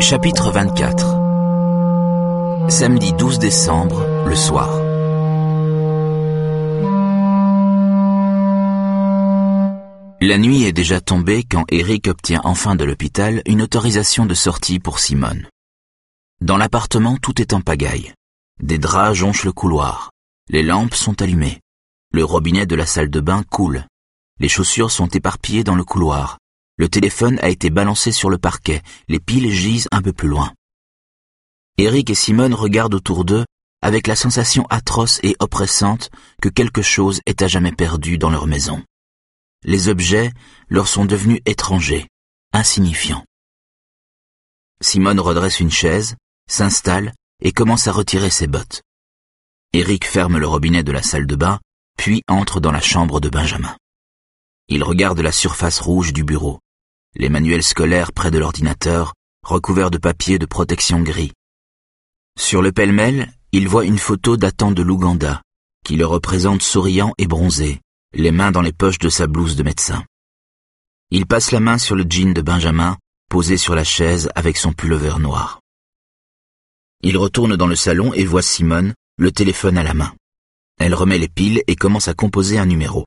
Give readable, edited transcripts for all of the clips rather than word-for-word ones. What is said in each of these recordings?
Chapitre 24. Samedi 12 décembre, le soir. La nuit est déjà tombée quand Eric obtient enfin de l'hôpital une autorisation de sortie pour Simone. Dans l'appartement, tout est en pagaille. Des draps jonchent le couloir. Les lampes sont allumées. Le robinet de la salle de bain coule. Les chaussures sont éparpillées dans le couloir. Le téléphone a été balancé sur le parquet. Les piles gisent un peu plus loin. Eric et Simone regardent autour d'eux avec la sensation atroce et oppressante que quelque chose est à jamais perdu dans leur maison. Les objets leur sont devenus étrangers, insignifiants. Simone redresse une chaise, s'installe et commence à retirer ses bottes. Eric ferme le robinet de la salle de bain, puis entre dans la chambre de Benjamin. Il regarde la surface rouge du bureau, les manuels scolaires près de l'ordinateur, recouverts de papier de protection gris. Sur le pêle-mêle, il voit une photo datant de l'Ouganda, qui le représente souriant et bronzé, les mains dans les poches de sa blouse de médecin. Il passe la main sur le jean de Benjamin, posé sur la chaise avec son pullover noir. Il retourne dans le salon et voit Simone, le téléphone à la main. Elle remet les piles et commence à composer un numéro.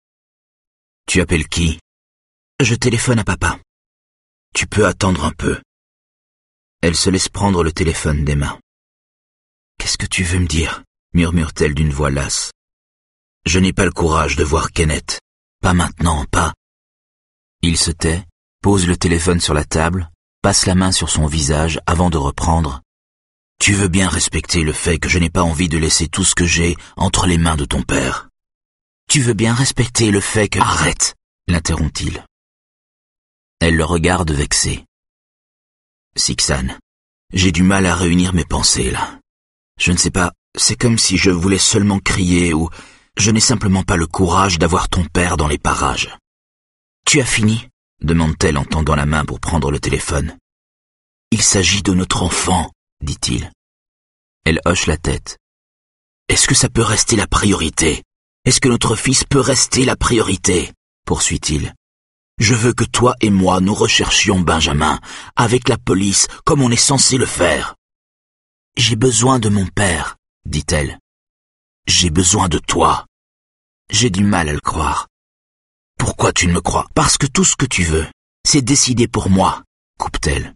« Tu appelles qui ?»« Je téléphone à papa. »« Tu peux attendre un peu. » Elle se laisse prendre le téléphone des mains. « Qu'est-ce que tu veux me dire ?» murmure-t-elle d'une voix lasse. « Je n'ai pas le courage de voir Kenneth. Pas maintenant, pas. » Il se tait, pose le téléphone sur la table, passe la main sur son visage avant de reprendre. « Tu veux bien respecter le fait que je n'ai pas envie de laisser tout ce que j'ai entre les mains de ton père. Tu veux bien respecter le fait que... » « Arrête !» l'interrompt-il. Elle le regarde vexée. « Sixane, j'ai du mal à réunir mes pensées, là. Je ne sais pas, c'est comme si je voulais seulement crier ou... Je n'ai simplement pas le courage d'avoir ton père dans les parages. »« Tu as fini ?» demande-t-elle en tendant la main pour prendre le téléphone. « Il s'agit de notre enfant, » dit-il. Elle hoche la tête. « Est-ce que ça peut rester la priorité ? Est-ce que notre fils peut rester la priorité ?» poursuit-il. « Je veux que toi et moi nous recherchions Benjamin, avec la police, comme on est censé le faire. »« J'ai besoin de mon père, » dit-elle. « J'ai besoin de toi. » J'ai du mal à le croire. « Pourquoi tu ne me crois ? Parce que tout ce que tu veux, c'est décider pour moi, » coupe-t-elle.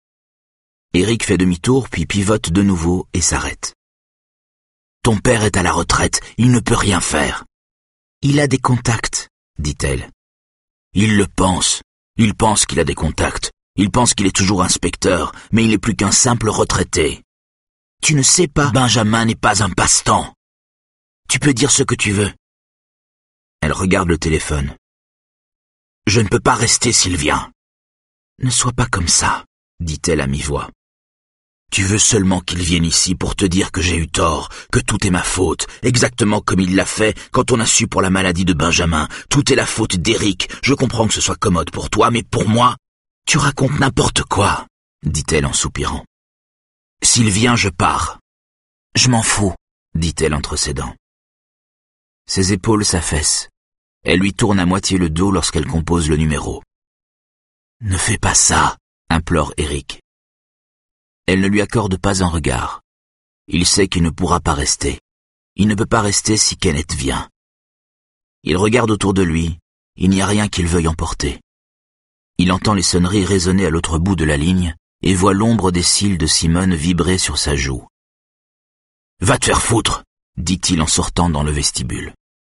Eric fait demi-tour puis pivote de nouveau et s'arrête. « Ton père est à la retraite, il ne peut rien faire. »« Il a des contacts, » dit-elle. « Il le pense. Il pense qu'il a des contacts. Il pense qu'il est toujours inspecteur, mais il n'est plus qu'un simple retraité. Tu ne sais pas, Benjamin n'est pas un passe-temps. Tu peux dire ce que tu veux. » Elle regarde le téléphone. « Je ne peux pas rester s'il vient. »« Ne sois pas comme ça, » dit-elle à mi-voix. « Tu veux seulement qu'il vienne ici pour te dire que j'ai eu tort, que tout est ma faute, exactement comme il l'a fait quand on a su pour la maladie de Benjamin. Tout est la faute d'Eric. Je comprends que ce soit commode pour toi, mais pour moi, tu racontes n'importe quoi, » dit-elle en soupirant. « S'il vient, je pars. »« Je m'en fous, » dit-elle entre ses dents. Ses épaules s'affaissent. Elle lui tourne à moitié le dos lorsqu'elle compose le numéro. « Ne fais pas ça, » implore Eric. Elle ne lui accorde pas un regard. Il sait qu'il ne pourra pas rester. Il ne peut pas rester si Kenneth vient. Il regarde autour de lui. Il n'y a rien qu'il veuille emporter. Il entend les sonneries résonner à l'autre bout de la ligne et voit l'ombre des cils de Simone vibrer sur sa joue. « Va te faire foutre !» dit-il en sortant dans le vestibule.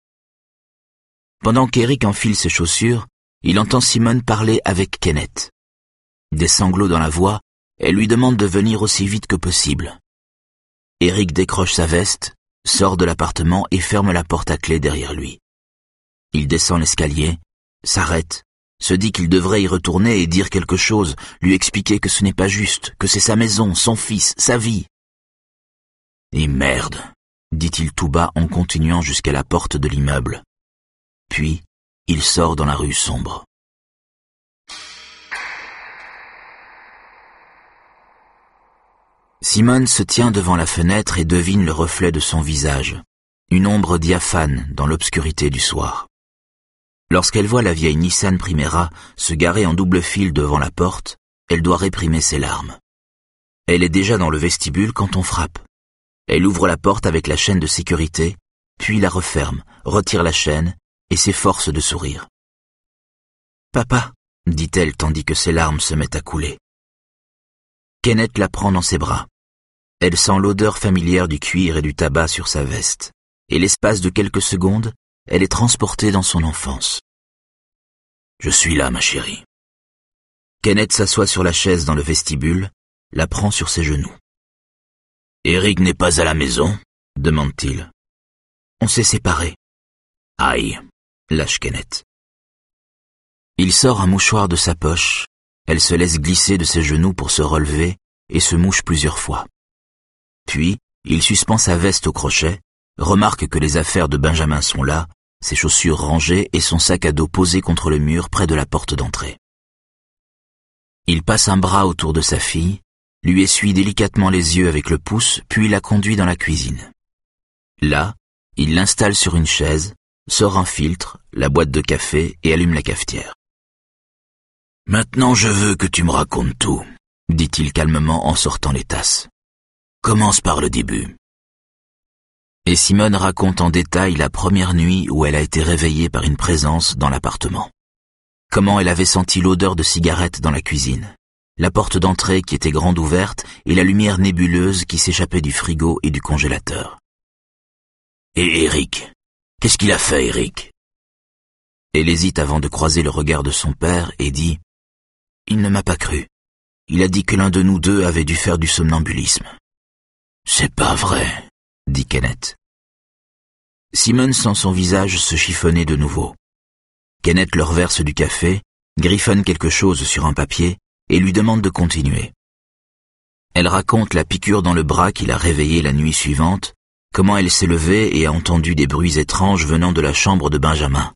Pendant qu'Eric enfile ses chaussures, il entend Simone parler avec Kenneth. Des sanglots dans la voix, elle lui demande de venir aussi vite que possible. Eric décroche sa veste, sort de l'appartement et ferme la porte à clé derrière lui. Il descend l'escalier, s'arrête, se dit qu'il devrait y retourner et dire quelque chose, lui expliquer que ce n'est pas juste, que c'est sa maison, son fils, sa vie. « Et merde !» dit-il tout bas en continuant jusqu'à la porte de l'immeuble. Puis, il sort dans la rue sombre. Simone se tient devant la fenêtre et devine le reflet de son visage, une ombre diaphane dans l'obscurité du soir. Lorsqu'elle voit la vieille Nissan Primera se garer en double file devant la porte, elle doit réprimer ses larmes. Elle est déjà dans le vestibule quand on frappe. Elle ouvre la porte avec la chaîne de sécurité, puis la referme, retire la chaîne et s'efforce de sourire. « Papa !» dit-elle tandis que ses larmes se mettent à couler. Kenneth la prend dans ses bras. Elle sent l'odeur familière du cuir et du tabac sur sa veste, et l'espace de quelques secondes, elle est transportée dans son enfance. « Je suis là, ma chérie. » Kenneth s'assoit sur la chaise dans le vestibule, la prend sur ses genoux. « Eric n'est pas à la maison ?» demande-t-il. « On s'est séparés. »« Aïe !» lâche Kenneth. Il sort un mouchoir de sa poche, elle se laisse glisser de ses genoux pour se relever et se mouche plusieurs fois. Puis, il suspend sa veste au crochet, remarque que les affaires de Benjamin sont là, ses chaussures rangées et son sac à dos posé contre le mur près de la porte d'entrée. Il passe un bras autour de sa fille, lui essuie délicatement les yeux avec le pouce, puis la conduit dans la cuisine. Là, il l'installe sur une chaise, sort un filtre, la boîte de café et allume la cafetière. « Maintenant je veux que tu me racontes tout, » dit-il calmement en sortant les tasses. « Commence par le début. » Et Simone raconte en détail la première nuit où elle a été réveillée par une présence dans l'appartement. Comment elle avait senti l'odeur de cigarette dans la cuisine, la porte d'entrée qui était grande ouverte et la lumière nébuleuse qui s'échappait du frigo et du congélateur. « Et Eric? Qu'est-ce qu'il a fait, Eric ?» Elle hésite avant de croiser le regard de son père et dit « Il ne m'a pas cru. Il a dit que l'un de nous deux avait dû faire du somnambulisme. »« C'est pas vrai, » dit Kenneth. Simone sent son visage se chiffonner de nouveau. Kenneth leur verse du café, griffonne quelque chose sur un papier et lui demande de continuer. Elle raconte la piqûre dans le bras qui l'a réveillée la nuit suivante, comment elle s'est levée et a entendu des bruits étranges venant de la chambre de Benjamin.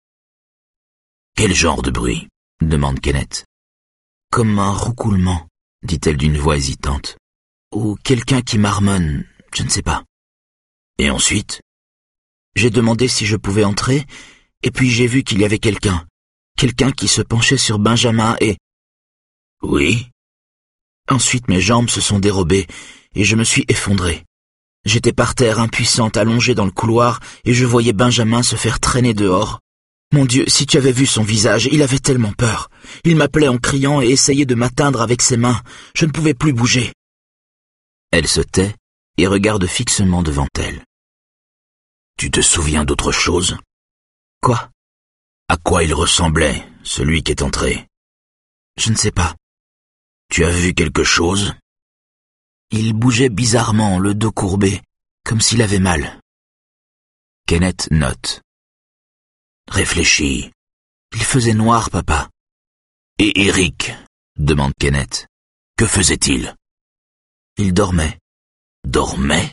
« Quel genre de bruit ?» demande Kenneth. « Comme un roucoulement, » dit-elle d'une voix hésitante. « Ou quelqu'un qui marmonne, je ne sais pas. » Et ensuite ? J'ai demandé si je pouvais entrer, et puis j'ai vu qu'il y avait quelqu'un qui se penchait sur Benjamin et... Oui. Ensuite mes jambes se sont dérobées, et je me suis effondré. J'étais par terre impuissante, allongée dans le couloir, et je voyais Benjamin se faire traîner dehors. Mon Dieu, si tu avais vu son visage, il avait tellement peur. Il m'appelait en criant et essayait de m'atteindre avec ses mains. Je ne pouvais plus bouger. Elle se tait et regarde fixement devant elle. Tu te souviens d'autre chose ? Quoi ? À quoi il ressemblait, celui qui est entré ? Je ne sais pas. Tu as vu quelque chose ? Il bougeait bizarrement, le dos courbé, comme s'il avait mal. Kenneth note. Réfléchis. Il faisait noir, papa. Et Eric ? demande Kenneth. Que faisait-il ? Il dormait. Dormait ?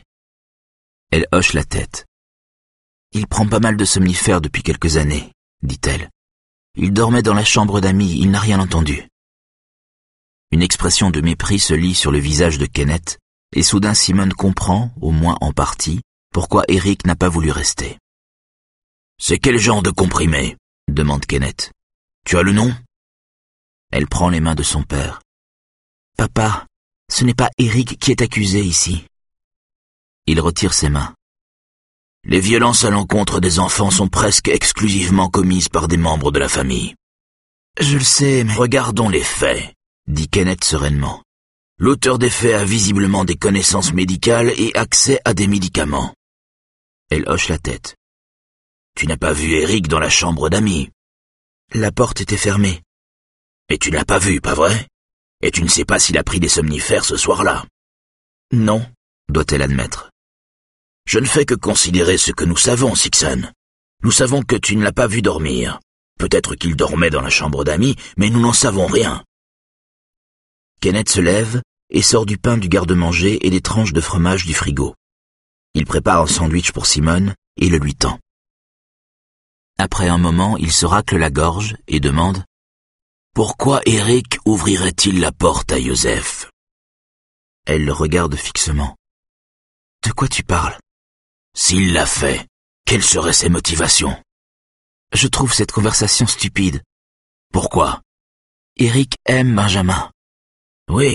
Elle hoche la tête. Il prend pas mal de somnifères depuis quelques années, dit-elle. Il dormait dans la chambre d'amis, il n'a rien entendu. Une expression de mépris se lit sur le visage de Kenneth, et soudain Simone comprend, au moins en partie, pourquoi Eric n'a pas voulu rester. C'est quel genre de comprimé ? demande Kenneth. Tu as le nom ? Elle prend les mains de son père. Papa, ce n'est pas Eric qui est accusé ici. Il retire ses mains. Les violences à l'encontre des enfants sont presque exclusivement commises par des membres de la famille. Je le sais, mais... Regardons les faits, dit Kenneth sereinement. L'auteur des faits a visiblement des connaissances médicales et accès à des médicaments. Elle hoche la tête. Tu n'as pas vu Eric dans la chambre d'amis. La porte était fermée. Mais tu ne l'as pas vu, pas vrai ? Et tu ne sais pas s'il a pris des somnifères ce soir-là. Non, doit-elle admettre. Je ne fais que considérer ce que nous savons, Sixon. Nous savons que tu ne l'as pas vu dormir. Peut-être qu'il dormait dans la chambre d'amis, mais nous n'en savons rien. Kenneth se lève et sort du pain du garde-manger et des tranches de fromage du frigo. Il prépare un sandwich pour Simone et le lui tend. Après un moment, il se racle la gorge et demande « Pourquoi Eric ouvrirait-il la porte à Joseph ?» Elle le regarde fixement. « De quoi tu parles ?»« S'il l'a fait, quelles seraient ses motivations ?»« Je trouve cette conversation stupide. »« Pourquoi ?»« Eric aime Benjamin. »«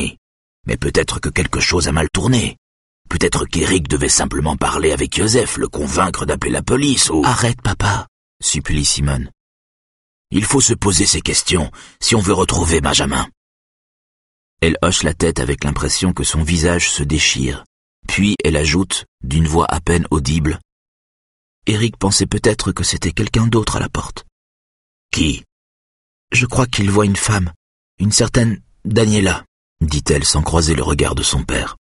Oui, Mais peut-être que quelque chose a mal tourné. Peut-être qu'Eric devait simplement parler avec Joseph, le convaincre d'appeler la police ou... Arrête, papa, supplie Simone. Il faut se poser ces questions si on veut retrouver Benjamin. Elle hoche la tête avec l'impression que son visage se déchire. Puis elle ajoute, d'une voix à peine audible, « Eric pensait peut-être que c'était quelqu'un d'autre à la porte. »« Qui ?»« Je crois qu'il voit une femme, une certaine Daniela, dit-elle sans croiser le regard de son père.